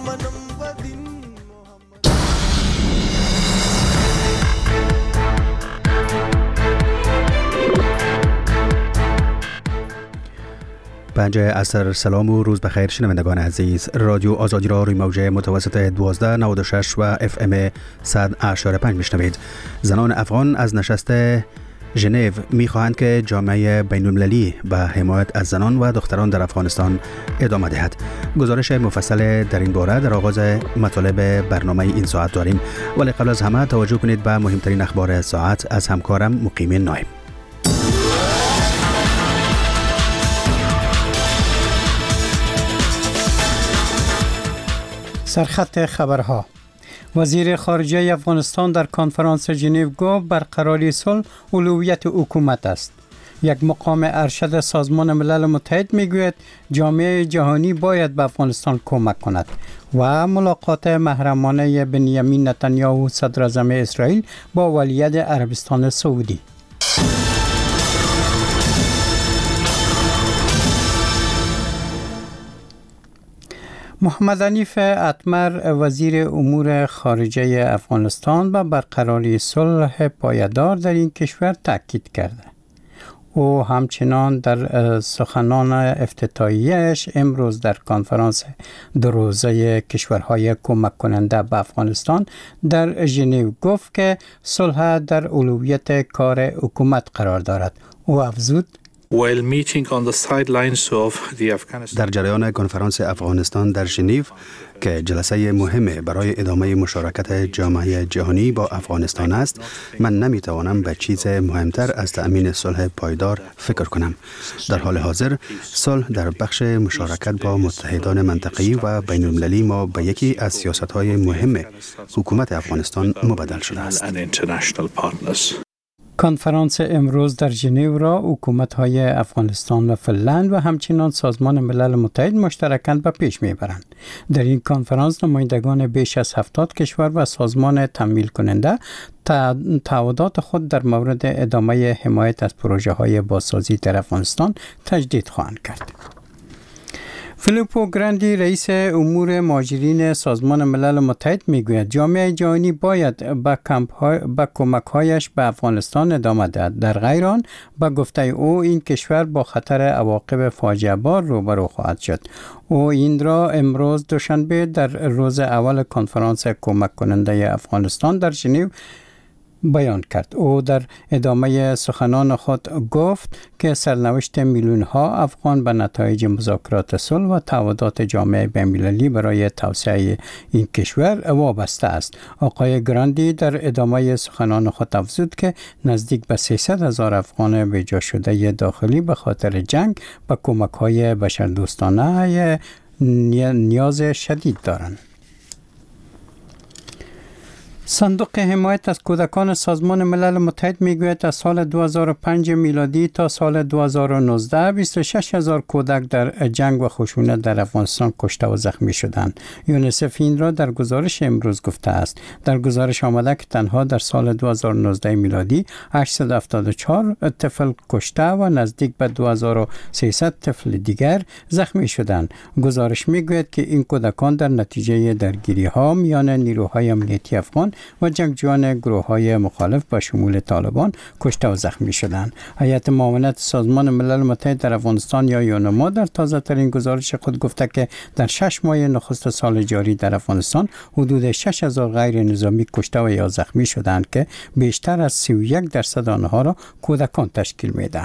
پنج عصر. سلام و روز بخیر شنوندگان عزیز. رادیو آزادی را روی موج متوسط 1296 و FM 100.5 میشنوید. زنان افغان از نشست ژنو می‌خواهند که جامعه بین‌المللی به حمایت از زنان و دختران در افغانستان ادامه دهد. گزارش مفصل در این باره در آغاز مطالب برنامه این ساعت داریم، ولی قبل از همه توجه کنید به مهمترین اخبار ساعت از همکارم مقیم نایم. سرخط خبرها. وزیر خارجه افغانستان در کنفرانس ژنو گفت برقراری صلح اولویت حکومت است. یک مقام ارشد سازمان ملل متحد میگوید جامعه جهانی باید به افغانستان کمک کند. و ملاقات محرمانه بنیامین نتانیاهو صدر اعظم اسرائیل با ولیعهد عربستان سعودی. محمد حنیف اتمر وزیر امور خارجه افغانستان به برقراری صلح پایدار در این کشور تاکید کرده. او همچنان در سخنان افتتاحیه‌اش امروز در کنفرانس دو روزه کشورهای کمک کننده به افغانستان در ژنو گفت که صلح در اولویت کار حکومت قرار دارد. او افزود در جریان کنفرانس افغانستان در ژنو که جلسه مهمه برای ادامه مشارکت جامعه جهانی با افغانستان است، من نمیتوانم به چیز مهمتر از تأمین صلح پایدار فکر کنم. در حال حاضر صلح در بخش مشارکت با متحدان منطقه‌ای و بین‌المللی ما به یکی از سیاست‌های مهم حکومت افغانستان مبدل شده است. کنفرانس امروز در ژنو را حکومت‌های افغانستان و فنلند و همچنین سازمان ملل متحد مشترکاً به پیش می‌برند. در این کنفرانس نمایندگان بیش از 70 کشور و سازمان تمویل کننده تعهدات خود در مورد ادامه حمایت از پروژه‌های بازسازی در افغانستان تجدید خواهند کرد. فیلیپو گراندی رئیس امور مهاجرین سازمان ملل متحد میگوید جامعه جهانی باید به کمک‌هایش به افغانستان ادامه دهد. در غیر آن به گفته او این کشور با خطر عواقب فاجعه بار روبرو خواهد شد. او این را امروز دوشنبه در روز اول کنفرانس کمک کننده افغانستان در ژنو بیان کرد. او در ادامه سخنان خود گفت که سرنوشت میلیون ها افغان به نتایج مذاکرات صلح و تعهدات جامعه بین‌المللی برای توسعه این کشور وابسته است. آقای گراندی در ادامه سخنان خود افزود که نزدیک به 300,000 افغان بی‌جا شده داخلی به خاطر جنگ به کمک‌های بشردوستانه نیاز شدید دارند. صندوق حمایت از کودکان سازمان ملل متحد میگوید از سال 2005 میلادی تا سال 2019 26,000 کودک در جنگ و خشونت در افغانستان کشته و زخمی شدند. یونیسف این را در گزارش امروز گفته است. در گزارش آمده که تنها در سال 2019 میلادی 874 طفل کشته و نزدیک به 2300 طفل دیگر زخمی شدند. گزارش میگوید که این کودکان در نتیجه درگیری‌ها میان نیروهای امنیتی افغان و جنگجویان گروه‌های مخالف با شمول طالبان کشته و زخمی شدند. هیئت معاونت سازمان ملل متحد در افغانستان یا یونما در تازه‌ترین گزارش خود گفته که در 6 ماه نخست سال جاری در افغانستان حدود 6,000 غیر نظامی کشته و یا زخمی شدند که بیشتر از 31% آنها را کودکان تشکیل می‌دهند.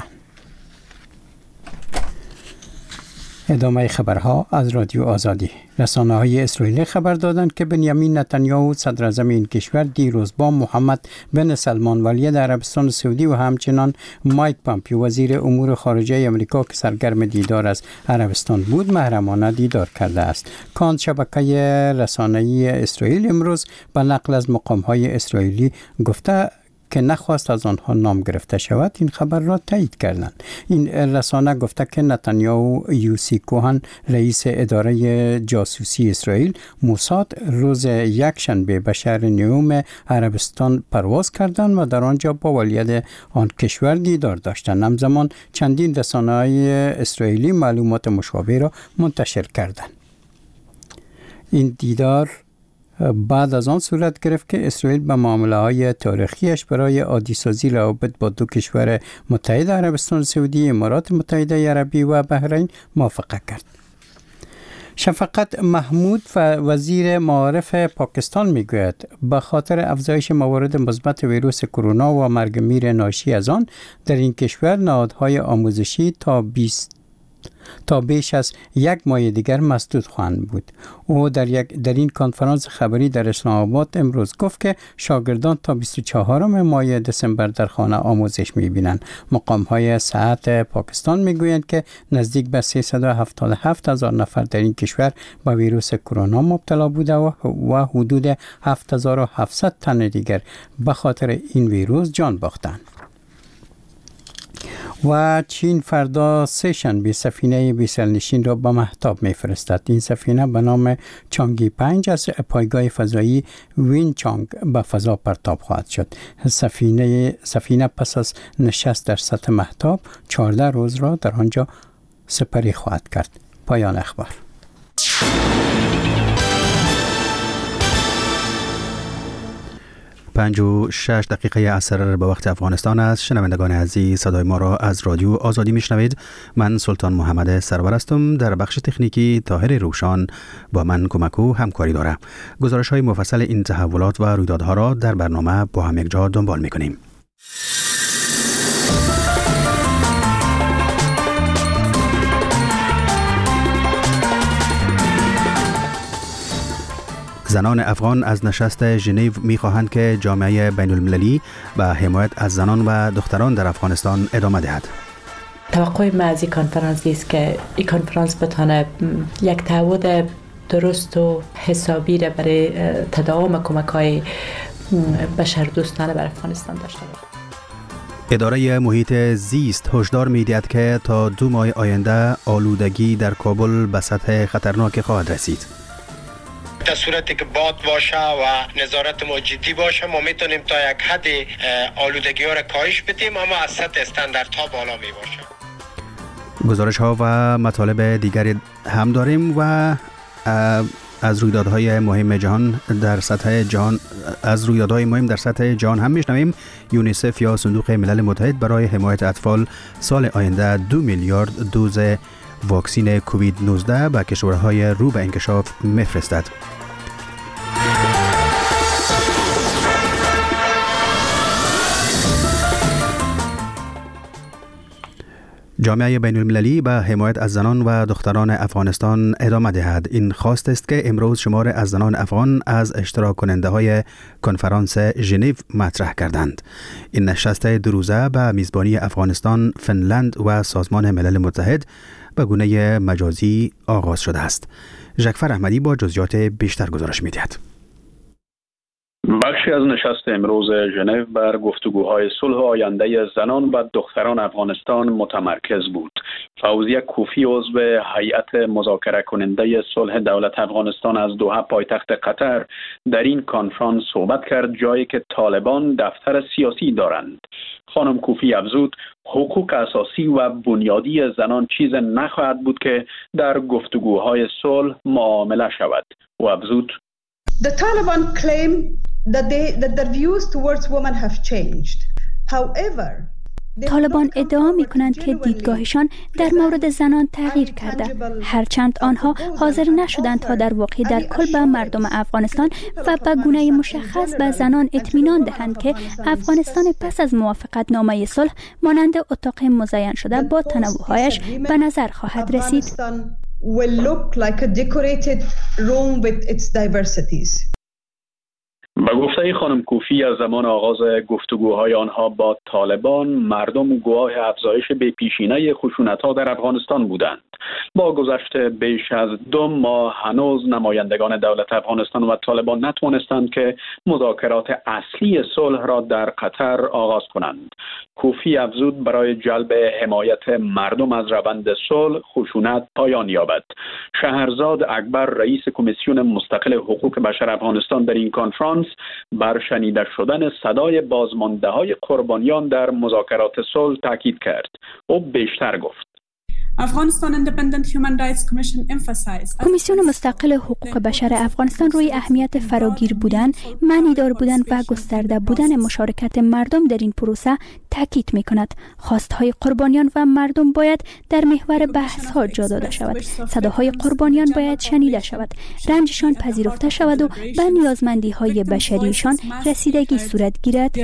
ادامه خبرها از رادیو آزادی. رسانه‌های اسرائیلی خبر دادند که بنیامین نتانیاهو صدر اعظم این کشور دیروز با محمد بن سلمان ولیعهد عربستان سعودی و همچنان مایک پامپیو وزیر امور خارجه آمریکا که سرگرم دیدار از عربستان بود محرمانه دیدار کرده است. کانت شبکه رسانه‌ای اسرائیل امروز به نقل از مقام‌های اسرائیلی گفته که نخواست از آنها نام گرفته شود این خبر را تایید کردند. این رسانه گفته که نتانیاهو یوسی کوهن رئیس اداره جاسوسی اسرائیل موساد روز یکشنبه به شهر نیوم عربستان پرواز کردند و در آنجا با ولیعهد آن کشور دیدار داشتند. همزمان چندین رسانه‌های اسرائیلی معلومات مشابه را منتشر کردند. این دیدار بعد از آن صورت گرفت که اسرائیل به معامله‌های تاریخیش برای عادی‌سازی روابط با دو کشور متحد عربستان سعودی، امارات متحده عربی و بحرین موافقت کرد. شفقت محمود وزیر معارف پاکستان میگوید به خاطر افزایش موارد مثبت ویروس کرونا و مرگ میر ناشی از آن در این کشور نهادهای آموزشی تا بیش از یک ماه دیگر مسدود خواهند بود. او در این کنفرانس خبری در اسلام آباد امروز گفت که شاگردان تا 24 ماه دسامبر در خانه آموزش می‌بینند. مقام‌های صحت پاکستان می‌گویند که نزدیک به 377,000 نفر در این کشور به ویروس کرونا مبتلا بوده و حدود 7,700 تن دیگر به خاطر این ویروس جان باختند. و چین فردا سه‌شنبه سفینه بی‌سرنشین را به مهتاب می‌فرستد. این سفینه به نام چانگی 5 از پایگاه فضایی وینچانگ به فضا پرتاب خواهد شد. سفینه پس از نشست در سطح مهتاب 14 روز را در آنجا سپری خواهد کرد. پایان اخبار. 5:06 عصر به وقت افغانستان است. شنوندگان عزیز، صدای ما را از رادیو آزادی میشنوید. من سلطان محمد سرور هستم. در بخش تکنیکی طاهر روشان با من کمک و همکاری داره. گزارش های مفصل این تحولات و رویدادها را در برنامه با هم یکجا دنبال میکنیم. زنان افغان از نشست ژنو می‌خواهند که جامعه بین‌المللی به حمایت از زنان و دختران در افغانستان ادامه دهد. توقع ما از این کنفرانس است که این کنفرانس بتونه یک تعهد درست و حسابی را برای تداوم کمک‌های بشردوستانه بر افغانستان داشته باشد. اداره محیط زیست هشدار می‌دهد که تا 2 ماه آینده آلودگی در کابل به سطح خطرناک خواهد رسید. در صورتی که باد باشه و نظارت ما جدی باشه، ما میتونیم تا یک حد آلودگی ها را کاهش بدیم، اما از سطح استانداردها بالا می باشه. گزارش ها و مطالب دیگری هم داریم و از رویدادهای مهم در سطح جهان هم میشنویم. یونیسف یا صندوق ملل متحد برای حمایت اطفال سال آینده 2 میلیارد دوز واکسین کووید 19 به کشورهای رو به انکشاف میفرستد. جامعه بین‌المللی به حمایت از زنان و دختران افغانستان ادامه دهد. این خواست است که امروز شمار از زنان افغان از اشتراک کننده های کنفرانس ژنو مطرح کردند. این نشست 2 روزه به میزبانی افغانستان، فنلند و سازمان ملل متحد به گونه مجازی آغاز شده است. ژکفر احمدی با جزئیات بیشتر گزارش می‌دهد. بخشی از نشست امروز ژنو بر گفتگوهای صلح آینده زنان و دختران افغانستان متمرکز بود. فوزیه کوفی عضو هیئت مذاکره کننده صلح دولت افغانستان از دوحه پایتخت قطر در این کنفرانس صحبت کرد، جایی که طالبان دفتر سیاسی دارند. خانم کوفی افزود حقوق اساسی و بنیادی زنان چیز نخواهد بود که در گفتگوهای صلح معامله شود. و افزود The Taliban claim that their views towards women have changed. However, طالبان ادعا می کنند که دیدگاهشان در مورد زنان تغییر کرده، هرچند آنها حاضر نشدند تا در واقع در کل به مردم افغانستان و به گونه مشخص به زنان اطمینان دهند که افغانستان پس از موافقت نامه صلح مانند اتاق مزین شده با تنوعهایش به نظر خواهد رسید. will look like a decorated room with its diversities. به گفته خانم کوفی، از زمان آغاز گفتگوهای آنها با طالبان، مردم گواه افزایش بی‌پیشینه خشونت‌ها در افغانستان بودند. با گذشت بیش از 2 ماه هنوز نمایندگان دولت افغانستان و طالبان نتوانستند که مذاکرات اصلی صلح را در قطر آغاز کنند. کوفی افزود برای جلب حمایت مردم از روند صلح خشونت پایان یابد. شهرزاد اکبر رئیس کمیسیون مستقل حقوق بشر افغانستان در این کنفرانس بر شنیده شدن صدای بازمانده‌های قربانیان در مذاکرات صلح تاکید کرد. او بیشتر گفت کمیسیون مستقل حقوق بشر افغانستان روی اهمیت فراگیر بودن، معنیدار بودن و گسترده بودن مشارکت مردم در این پروسه تاکید می‌کند. خواست‌های قربانیان و مردم باید در محور بحث‌ها جا داده شود. صداهای قربانیان باید شنیده شود، رنجشان پذیرفته شود و به نیازمندی‌های بشریشان رسیدگی صورت گیرد.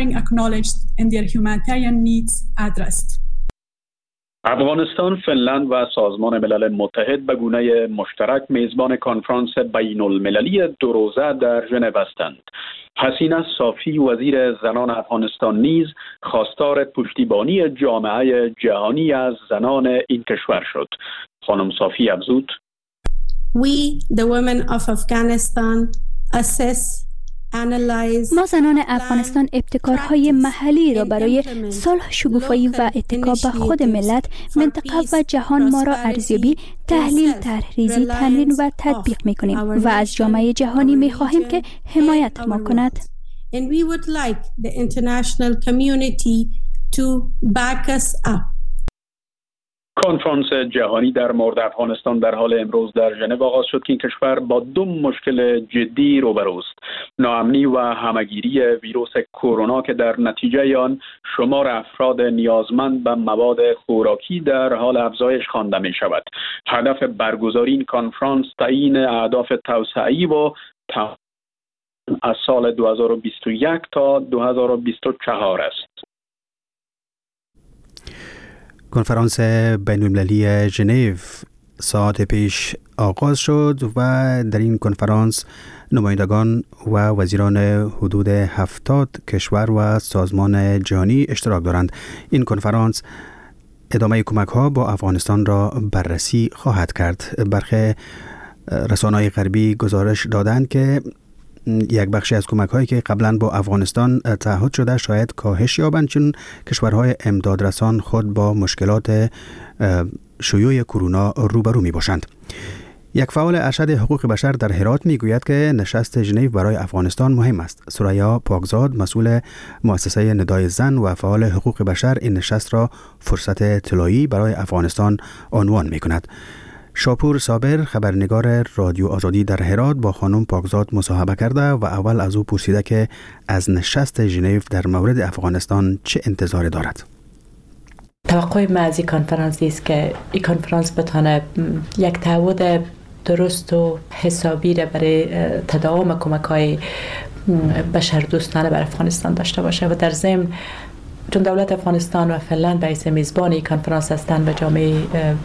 افغانستان، فنلند و سازمان ملل متحد به گونه مشترک میزبان کنفرانس بین المللی 2 روزه در ژنو هستند. حسینه صافی وزیر زنان افغانستان نیز خواستار پشتیبانی جامعه جهانی از زنان این کشور شد. خانم صافی افزود: We, the women of Afghanistan, assess ما زنان افغانستان ابتکارهای محلی را برای صلح، شکوفایی و اتکا به خود ملت، منطقه و جهان ما را ارزیابی، تحلیل، طرح‌ریزی، تمرین و تطبیق می‌کنیم و از جامعه جهانی می‌خواهیم که حمایت ما کند. And we would like the international community to back us up. کنفرانس جهانی در مورد افغانستان در حال امروز در ژنو آغاز شد که این کشور با 2 مشکل جدی روبروست: ناامنی و همه‌گیری ویروس کرونا که در نتیجه آن شمار افراد نیازمند به مواد خوراکی در حال افزایش خوانده می شود. هدف برگزاری این کنفرانس تعیین اهداف توسعه‌ای و از سال 2021 تا 2024 است. کنفرانس بین المللی ژنو ساعت پیش آغاز شد و در این کنفرانس نمایندگان و وزیران حدود 70 کشور و سازمان جهانی اشتراک دارند. این کنفرانس ادامه کمک ها با افغانستان را بررسی خواهد کرد. برخی رسانه‌های غربی گزارش دادند که یک بخشی از کمک هایی که قبلا با افغانستان تعهد شده شاید کاهش یابند، چون کشورهای امدادرسان خود با مشکلات شیوع کرونا روبرو می باشند. یک فعال ارشد حقوق بشر در هرات می گوید که نشست ژنو برای افغانستان مهم است. ثریا پاکزاد، مسئول مؤسسه ندای زن و فعال حقوق بشر، این نشست را فرصت طلایی برای افغانستان عنوان می کند. شاپور صابر، خبرنگار رادیو آزادی در هرات، با خانم پاکزاد مصاحبه کرده و اول از او پرسیده که از نشست ژنو در مورد افغانستان چه انتظاری دارد. توقع ما از این کنفرانس است که این کنفرانس بتونه یک تعهد درست و حسابی را برای تداوم کمک‌های بشردوستانه بر افغانستان داشته باشه و در ضمن چون دولت افغانستان و فنلند به حیث میزبان این کنفرانس هستند و جامعه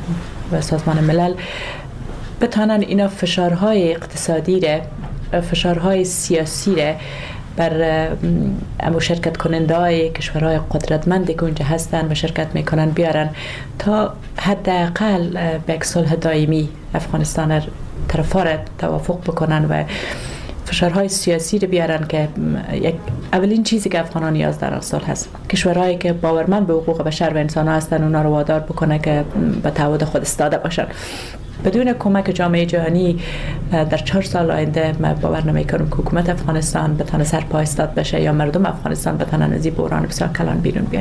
و سازمان ملل بتوانند اینا فشارهای اقتصادی را، فشارهای سیاسی را بر شرکت کننده‌های کشورهای قدرتمندی که اونجا هستند و شرکت میکنن بیارن تا حداقل به یک صلح دائمی افغانستان طرفا را توافق بکنن و فشارهای سیاسی رو بیارن که یک اولین چیزی که افغانان نیاز در صلح هست. کشورهایی که باورمند به حقوق بشر و انسان ها هستن اونا رو وادار بکنه که به تعهد خود ایستاده باشن. بدون کمک جامعه جهانی در 4 سال آینده من باور نمی‌کنم که حکومت افغانستان بتونه سر پا ایستاد بشه یا مردم افغانستان بتونن از این بحران بسیار کلان بیرون بیان.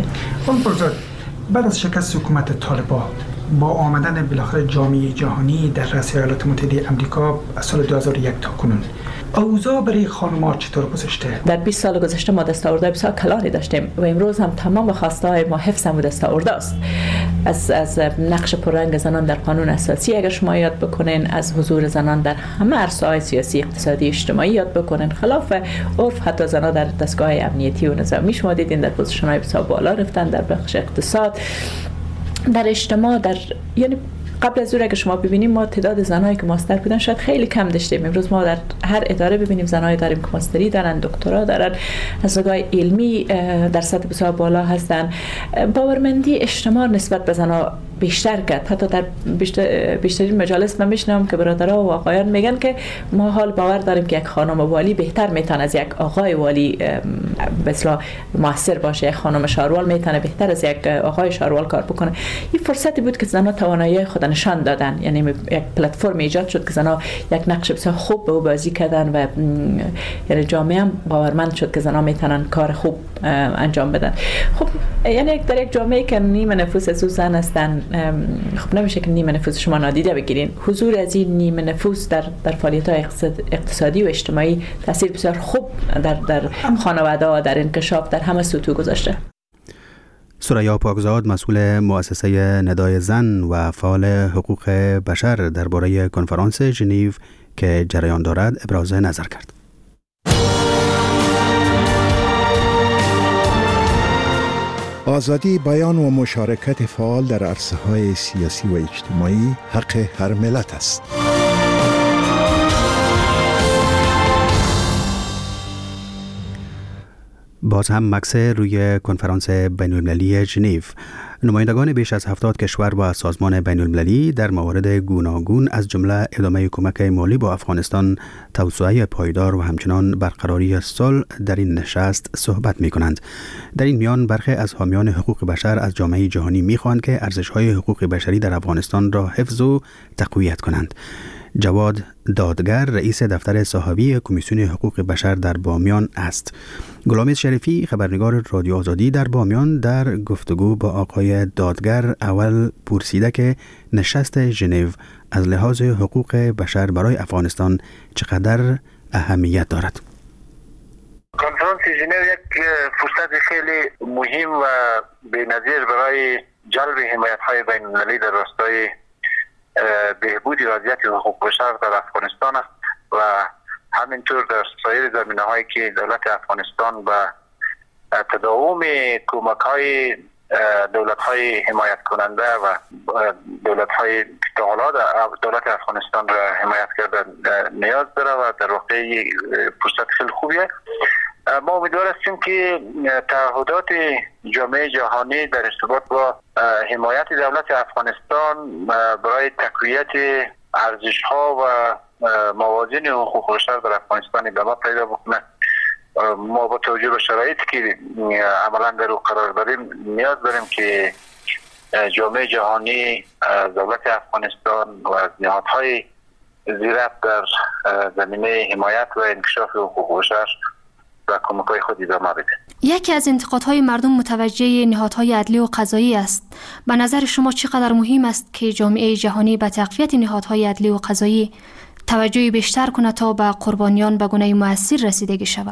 بعد از شکست حکومت طالبان با آمدن بالاخره جامعه جهانی در رأس ایالات متحده آمریکا از سال 2001 تا کنون، اوضاع برای خانم‌ها چطور گذشته؟ در 20 سال گذشته ما دستاوردهای بسیار کلانی داشتیم و امروز هم تمام خواسته‌های ما حفظ هم دستاورد است. از نقش پررنگ زنان در قانون اساسی اگر شما یاد بکنین، از حضور زنان در همه عرصه‌های سیاسی، اقتصادی، اجتماعی یاد بکنین، خلاف عرف حتی زنان در دستگاه امنیتی و نظامی شما دیدین در پوزیشن‌های بسیار بالا رفتن، در بخش اقتصاد، در اجتماع، یعنی قبل از اون که شما ببینیم ما تعداد زنایی که ماستر بودن شاید خیلی کم داشتیم. امروز ما در هر اداره ببینیم زنایی داریم که ماستری دارن، دکترا دارن، از نگاه علمی در سطح بسیار بالا هستن. باورمندی اجتماع نسبت به زنها بیشتر کرد. حتی در بیشترین مجالس من میشنم که برادرها و آقایان میگن که ما حال باور داریم که یک خانم والی بهتر میتونه از یک آقای والی به اصطلاح موثر باشه. یک خانم شاروال میتونه بهتر از یک آقای شاروال کار بکنه. این فرصتی بود که زنها توانایی خود نشان دادن، یعنی یک پلتفرم ایجاد شد که زنها یک نقش بسیار خوب به او بازی کردن و یعنی جامعه هم باورمند شد که زنها میتونن کار خوب انجام بدن. خب یعنی در یک جامعه که نیم نفوس از زن هستن خب نمیشه که نیمه نفوس شما نادیده بگیرین. حضور از این نیمه نفوس در فعالیت‌های اقتصادی و اجتماعی تاثیر بسیار خوب در خانواده، در انکشاف، در همه سطوح گذاشته. ثریا پاکزاد، مسئول مؤسسه ندای زن و فعال حقوق بشر، درباره کنفرانس ژنو که جریان دارد ابراز نظر کرد. آزادی بیان و مشارکت فعال در عرصه‌های سیاسی و اجتماعی حق هر ملت است. باز هم مکس روی کنفرانس بین‌المللی ژنو. نمایندگان بیش از 70 کشور و سازمان بین‌المللی در موارد گوناگون از جمله ادامه کمک مالی با افغانستان، توسعه پایدار و همچنان برقراری صلح در این نشست صحبت می‌کنند. در این میان برخی از حامیان حقوق بشر از جامعه جهانی می‌خواهند که ارزش‌های حقوق بشری در افغانستان را حفظ و تقویت کنند. جواد دادگر، رئیس دفتر صحابی کمیسیون حقوق بشر در بامیان است. غلامید شریفی، خبرنگار رادیو آزادی در بامیان، در گفتگو با آقای دادگر اول پرسیده که نشست ژنو از لحاظ حقوق بشر برای افغانستان چقدر اهمیت دارد. کنفرانس ژنو یک فرصت خیلی مهم و بی‌نظیر برای جلب حمایت‌های بین‌المللی در راستای بهبود وضعیت حقوق بشر در افغانستان است و همینطور در سایر زمینه‌هایی که دولت افغانستان به تداوم کمک‌های دولت‌های حمایت کننده و دولت‌های که حالا دولت افغانستان را حمایت کرده نیاز داره و در واقع فرصت خیلی خوبیه. ما امیدوار هستیم که تعهدات جامعه جهانی در ارتباط با حمایت دولت افغانستان برای تقویت ارزش‌ها و موازین حقوق بشر در افغانستان ادامه پیدا بکنه. ما با توجه به شرایطی که عملا در او قرار داریم نیاز داریم که جامعه جهانی دولت افغانستان و از نهادهای زیرک در زمینه حمایت و انکشاف حقوق بشر و کمک‌های خود ادامه بده. یکی از انتقادهای مردم متوجه نهادهای عدلی و قضایی است. به نظر شما چقدر مهم است که جامعه جهانی به تقویت نهادهای عدلی و قضایی توجه بیشتر کنه تا به قربانیان به گونه مؤثر رسیدگی شود؟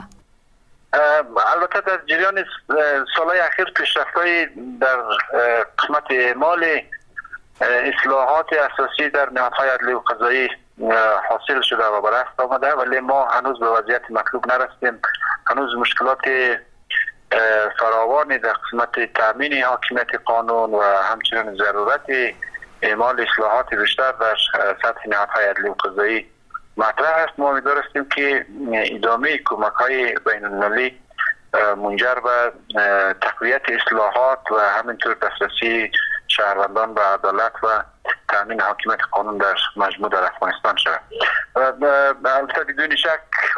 البته در جریان سالهای اخیر پیشرفت‌های در قسمت اعمال اصلاحات اساسی در نهادهای عدلی و قضایی حاصل شده و به دست آمده، ولی ما هنوز به وضعیت مطلوب نرسیدیم. هنوز مشکلات فراوانی در قسمت تامین حاکمیت قانون و همچنین ضرورت اعمال اصلاحات بیشتر در سطح نهادهای عدلی و قضایی مطرح است. ما امیدوار هستیم که ادامه کمک‌های بین‌المللی منجر به تقویت اصلاحات و همینطور دسترسی شهروندان به عدالت و تامین حاکمیت قانون در مجموع در افغانستان شود. البته بدون شک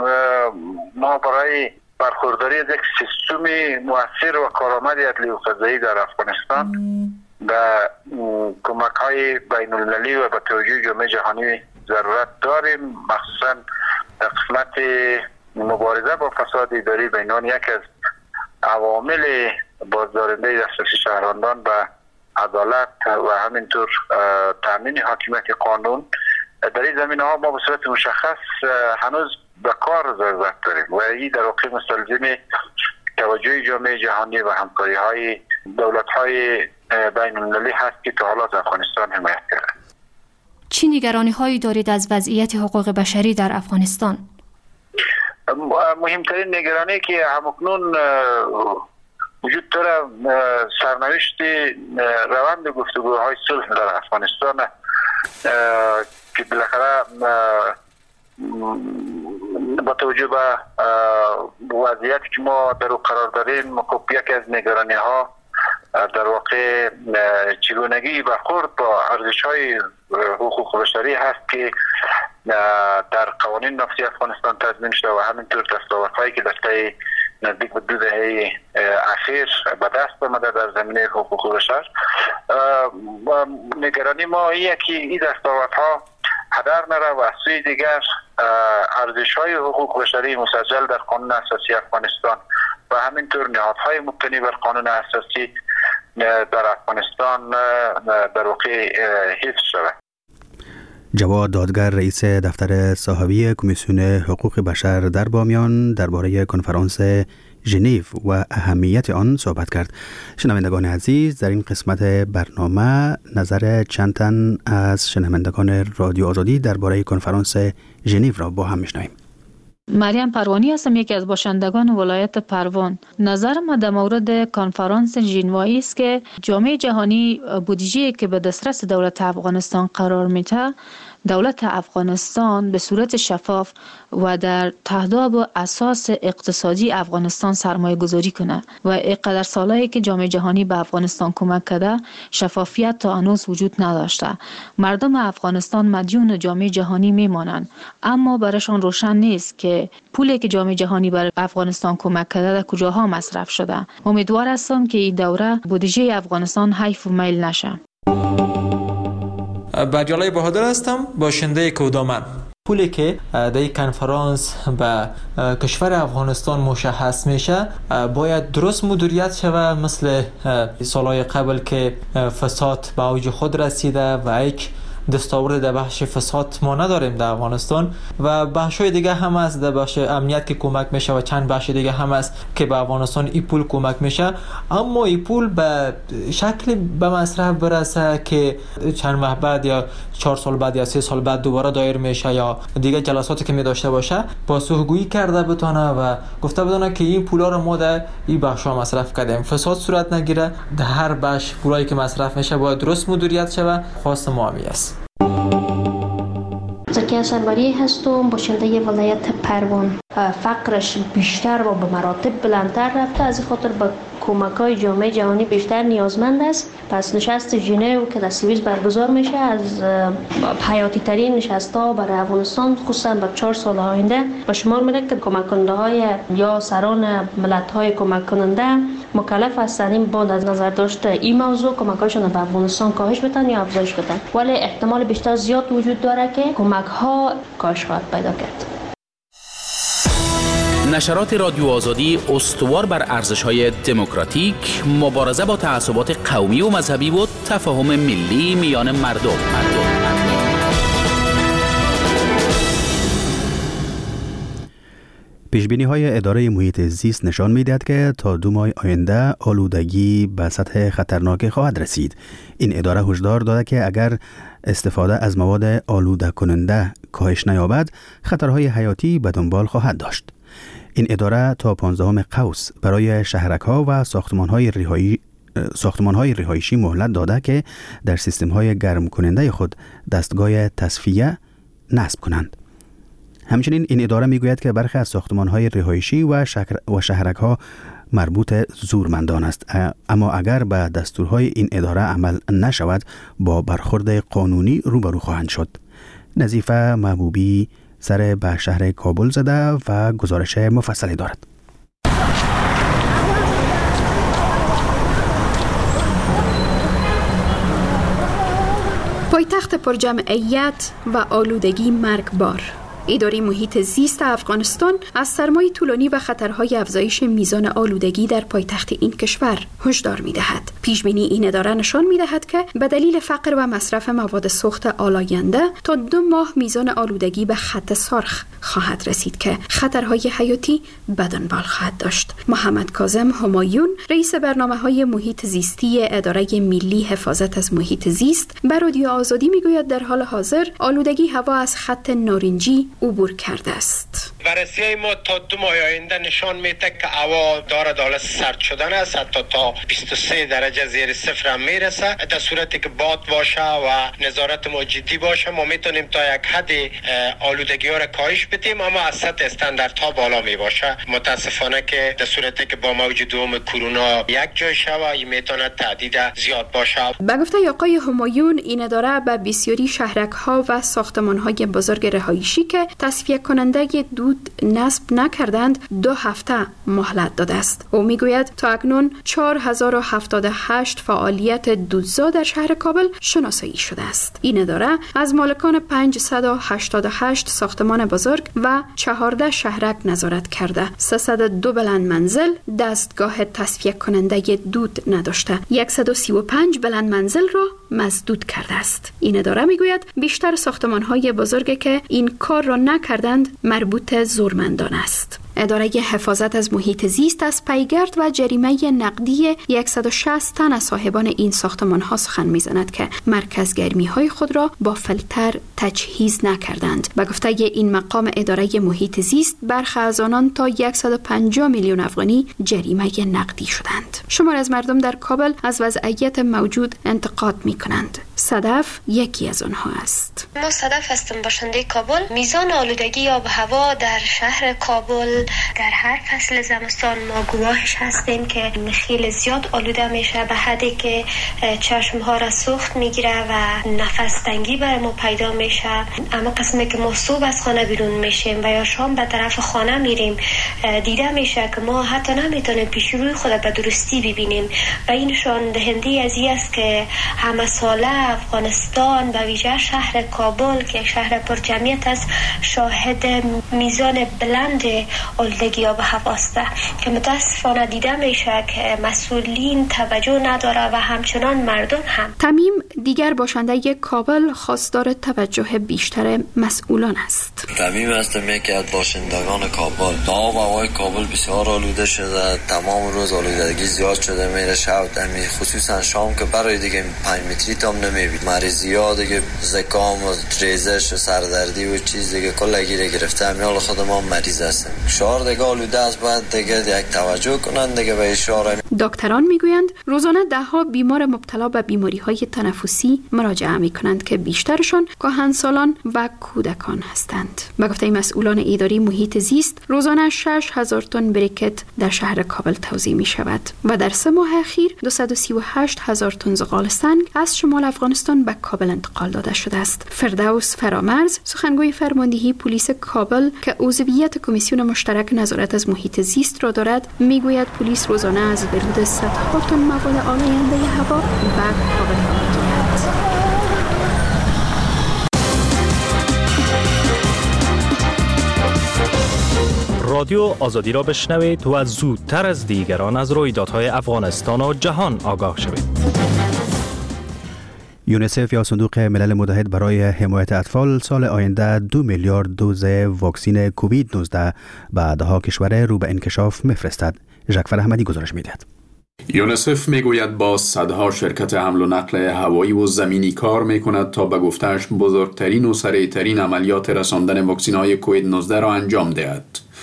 ما برای برخورداری از یک سیستم مؤثر و کارآمد عدلی و قضایی در افغانستان به کمک‌های بین‌المللی و به توجه جامعه جهانی ضرورت داریم، مخصوصا در قسمت مبارزه با فساد اداری به عنوان یک از عوامل بازدارنده دسترسی شهروندان به عدالت و همینطور تامین حاکمیت قانون. در این زمینه‌ها ما به صورت مشخص هنوز به کار ضرورت داریم و این در واقع مستلزم توجه جامعه جهانی و همکاری‌های دولت‌های بین‌المللی هست که تا حالا از افغانستان حمایت کرده. چه نگرانی‌هایی دارید از وضعیت حقوق بشری در افغانستان؟ مهمترین نگرانی که همکنون وجود داره سرنوشت روند گفتگوهای صلح در افغانستان که بالاخره با توجه به وضعیتی که ما در او قرار داریم، خب یکی از نگرانی ها در واقع چگونگی برخورد با ارزش‌های حقوق بشری هست که در قوانین نافذی افغانستان تضمین شده و همینطور دستاوردهایی که در طی نزدیک به 2 دهه اخیر به دست آمده در زمینه حقوق بشر. نگرانی ما اینه که این دستاوردها هدر نره و از سوی دیگر ارزش‌های حقوق بشری مسجل در قانون اساسی افغانستان و همینطور نهادهای مبتنی بر قانون اساسی در افغانستان در واقع حفظ شود. جواد دادگر رئیس دفتر صاحبی کمیسیون حقوق بشر در بامیان درباره کنفرانس ژنو و اهمیت آن صحبت کرد. شنوندگان عزیز، در این قسمت برنامه نظر چند تن از شنوندگان رادیو آزادی درباره کنفرانس ژنو را با هم میشنویم. مریم پروانی هستم، یکی از باشندگان ولایت پروان. نظر ما در مورد کنفرانس ژنوایی است که جامعه جهانی بودجه‌ای که به دسترس دولت افغانستان قرار میده، دولت افغانستان به صورت شفاف و در تهداب و اساس اقتصادی افغانستان سرمایه گذاری کنه و اینقدر سالهایی که جامعه جهانی به افغانستان کمک کرده شفافیت تا هنوز وجود نداشته. مردم افغانستان مدیون جامعه جهانی میمانند، اما برایشان روشن نیست که پولی که جامعه جهانی بر افغانستان کمک کرده در کجاها مصرف شده. امیدوار هستم که این دوره بودجه افغانستان حیف و میل نشه. بردیالای بهادر هستم، باشنده کودامن. پولی که در این کنفرانس به کشور افغانستان مشخص میشه باید درست مدیریت شود، مثل سالهای قبل که فساد به اوج خود رسیده و یک دستاورد در بخش فساد ما نداریم در افغانستان و بخش‌های دیگه هم هست، در بخش امنیت که کمک میشه و چند بخش دیگه هم هست که به افغانستان این پول کمک میشه، اما این پول به شکل به مصرف برسه که چند ماه بعد یا 4 سال بعد یا 3 سال بعد دوباره دایر میشه یا دیگه جلساتی که می داشته باشه پاسخگویی کرده بتونه و گفته بدونه که این پولا رو ما در این بخش‌ها مصرف کردیم، فساد صورت نگیره. در هر بخش پولایی که مصرف میشه باید درست مدیریت شه. خواست ما است. زکیه سروری هستم، باشنده ولایت پروان. فقرش بیشتر و به مراتب بلندتر رفته، از این خاطر به کمک‌های جامعه جهانی بیشتر نیازمند است. پس نشست ژنو که در سوئیس برگزار میشه از حیاتی ترین نشست‌ها برای افغانستان، خصوصا به 4 سال آینده به شمار میره که کمک کننده‌های یا سران ملت‌های کمک کننده مکلف هستند این بعد از نظر داشته این موضوع کمک‌هاشون به افغانستان کاهش بدن یا افزایش بدن، ولی احتمال بیشتر زیاد وجود داره که کمک‌ها کاهش خواهد پیدا کرد. نشرات رادیو آزادی استوار بر ارزش‌های دموکراتیک، مبارزه با تعصبات قومی و مذهبی و تفاهم ملی میان مردم. پیشبینی‌های اداره محیط زیست نشان می‌دهد که تا 2 ماه آینده آلودگی به سطح خطرناک خواهد رسید. این اداره هشدار داده که اگر استفاده از مواد آلوده کننده کاهش نیابد، خطرهای حیاتی به دنبال خواهد داشت. این اداره تا 15 قوس برای شهرک‌ها و ساختمان‌های رهایشی مهلت داده که در سیستم‌های گرم کننده خود دستگاه تصفیه نصب کنند. همچنین این اداره میگوید که برخی از ساختمان‌های رهایشی و شهرک‌ها مربوط زورمندان است، اما اگر به دستورهای این اداره عمل نشود با برخورد قانونی روبرو خواهند شد. نظیفه محبوبی سر به شهر کابل زده و گزارش مفصلی دارد. پایتخت پرجمعیت و آلودگی مرگبار. اداره محیط زیست افغانستان از سرمای طولانی و خطرهای افزایش میزان آلودگی در پایتخت این کشور هشدار می‌دهد. پیشبینی این اداره نشان می‌دهد که به دلیل فقر و مصرف مواد سوخت آلاینده تا 2 ماه میزان آلودگی به خط سرخ خواهد رسید که خطرهای حیاتی به دنبال خواهد داشت. محمد کاظم همایون، رئیس برنامه‌های محیط زیستی اداره ملی حفاظت از محیط زیست، به رادیو آزادی میگوید در حال حاضر آلودگی هوا از خط نارنجی عبور کرده است. بررسی ما تا 2 ماه آینده نشان میده که هوا داره سرد شدن است، حتی تا 23 درجه زیر صفر هم میرسه. در صورتی که باد باشه و نظارت ما جدی باشه ما میتونیم تا یک حد آلودگی ها را کاهش بدیم، اما از سطح استانداردها بالا می باشه. متاسفانه که در صورتی که با موج دوم کرونا یک جای شوه میتونه تعدید زیاد باشه. به گفته آقای همایون، این اداره به بسیاری شهرک ها و ساختمان های بزرگ رهایشی که تصفیه کننده دود نصب نکردند 2 هفته مهلت داده است. او میگوید تا اکنون 4078 فعالیت دودزا در شهر کابل شناسایی شده است. این اداره از مالکان 588 ساختمان بزرگ و 14 شهرک نظارت کرده. 302 بلند منزل دستگاه تصفیه کننده دود نداشته. 135 بلند منزل را مسدود کرده است. این اداره میگوید بیشتر ساختمان‌های بزرگی که این کار را نکردند مربوط زورمندان است. اداره حفاظت از محیط زیست از پیگرد و جریمه نقدی 160 تن از صاحبان این ساختمان‌ها سخن می‌زند که مرکز گرمی‌های خود را با فیلتر تجهیز نکردند. به گفته این مقام اداره محیط زیست برخی از آنان تا 150 میلیون افغانی جریمه نقدی شدند. شمار از مردم در کابل از وضعیت موجود انتقاد می‌کنند. صدف یکی از آنها است. ما صدف هستم، باشنده کابل. میزان آلودگی آب و هوا در شهر کابل در هر فصل زمستان ما گواهش هستیم که خیلی زیاد آلوده میشه به حدی که چشم ها را سوخت میگیره و نفس تنگی بر ما پیدا میشه. اما قسمی که ما صبح از خانه بیرون میشیم و یا شام به طرف خانه میریم دیده میشه که ما حتی نمیتونیم پیش روی خود به درستی ببینیم و این نشان دهنده از این است که همه ساله افغانستان و ویژه شهر کابل که یک شهر پر جمعیت است شاهد میزان بلند آلودگی آب و هوا است که متاسفانه دیده میشه که مسئولین توجه نداره و همچنان مردم هم. تمیم دیگر باشنده کابل خواستار توجه بیشتر مسئولان است. تمیم هستم، یکی از باشندگان کابل. آب و هوای کابل بسیار آلوده شده، تمام روز آلودگی زیاد شده میره، شب خصوصا شام که برای دیگه 5 متری تام نمیبینی. مریضی ها دیگه زکام و ریزش و سردردی و چیز دیگه کلگی گرفته. امیال خود ما مریض هستیم. شهر دیگه آلوده است، باید دیگه یک توجه کنند دیگه به شهر. دکتران میگویند روزانه دهها بیمار مبتلا به بیماری‌های تنفسی مراجعه می‌کنند که بیشترشان کهنسالان و کودکان هستند. به گفته مسئولان اداری محیط زیست روزانه 6000 تن بریکت در شهر کابل توزیع می‌شود و در 3 ماه اخیر 238000 تن زغال سنگ از شمال افغانستان به کابل انتقال داده شده است. فردوس فرامرز سخنگوی فرماندهی پلیس کابل که عضویت کمیسیون مشترک نظارت از محیط زیست را دارد میگوید پلیس روزانه از ورود صدها تن مواد آلاینده هوا به کابل می‌گیرد. رادیو آزادی را بشنوید و زودتر از دیگران از رویدادهای افغانستان و جهان آگاه شوید. یونیسف یا صندوق ملل متحد برای حمایت اطفال سال آینده 2 میلیارد دوز واکسین کووید 19 به دهها کشور رو به انکشاف میفرستد. ژکفر احمدی گزارش میدهد. یونیسف میگوید با صدها شرکت حمل و نقل هوایی و زمینی کار میکند تا به گفته‌اش بزرگترین و سریعترین عملیات رساندن واکسین‌های کووید 19 را انجام دهد.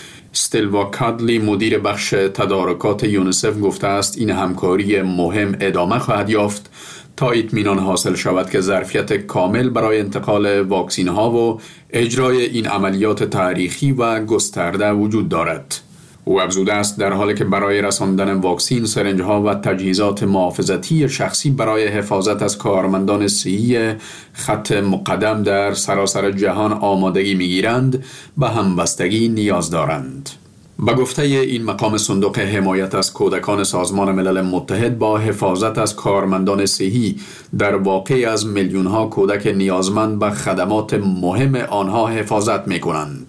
استلوا کادلی مدیر بخش تدارکات یونیسف گفته است این همکاری مهم ادامه خواهد یافت تا اطمینان حاصل شود که ظرفیت کامل برای انتقال واکسین ها و اجرای این عملیات تاریخی و گسترده وجود دارد. او افزوده است در حالی که برای رساندن واکسین سرنج ها و تجهیزات محافظتی شخصی برای حفاظت از کارمندان صحی خط مقدم در سراسر جهان آمادگی میگیرند به همبستگی نیاز دارند. به گفته این مقام صندوق حمایت از کودکان سازمان ملل متحد با حفاظت از کارمندان صحی در واقع از میلیون ها کودک نیازمند به خدمات مهم آنها حفاظت میکنند.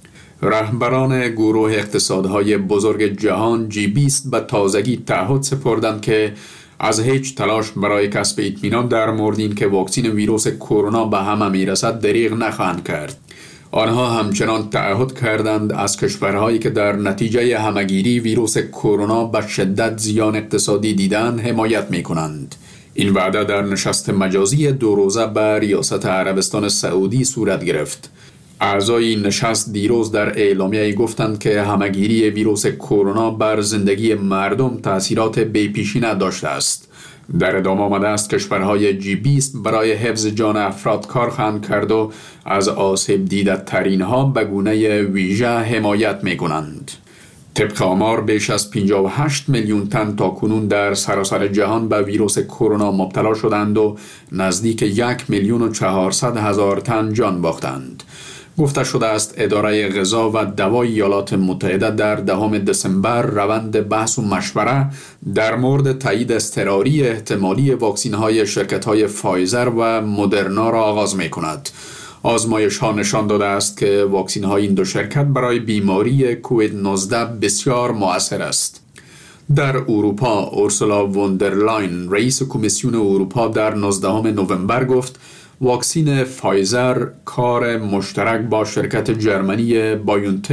رهبران گروه اقتصادهای بزرگ جهان G20 به تازگی تعهد سپردند که از هیچ تلاش برای کسب اطمینان در مورد این که واکسن ویروس کرونا به همه میرسد دریغ نخواهند کرد. آنها همچنان تعهد کردند از کشورهایی که در نتیجه همگیری ویروس کرونا به شدت زیان اقتصادی دیدند حمایت می‌کنند. این وعده در نشست مجازی 2 روزه به ریاست عربستان سعودی صورت گرفت. اعضای این نشست دیروز در اعلامیه گفتند که همگیری ویروس کرونا بر زندگی مردم تأثیرات بی‌پیشینه داشته است. در ادامه آمده است کشورهای G20 برای حفظ جان افراد کار خواهند کرد و از آسیب دیده ترین ها به گونه ویژه حمایت می کنند. طبق آمار بیش از 58 میلیون تن تا کنون در سراسر جهان به ویروس کرونا مبتلا شدند و نزدیک 1,400,000 تن جان باختند. گفته شده است اداره غذا و دوا ایالات متحده در 10 دسامبر روند بحث و مشوره در مورد تایید اضطراری احتمالی واکسین‌های شرکت‌های فایزر و مدرنا را آغاز می‌کند. آزمایش ها نشان داده است که واکسین های این دو شرکت برای بیماری کووید 19 بسیار مؤثر است. در اروپا اورسولا ووندرلاین رئیس کمیسیون اروپا در 19 نوامبر گفت واکسین فایزر کار مشترک با شرکت جرمنی بایونتک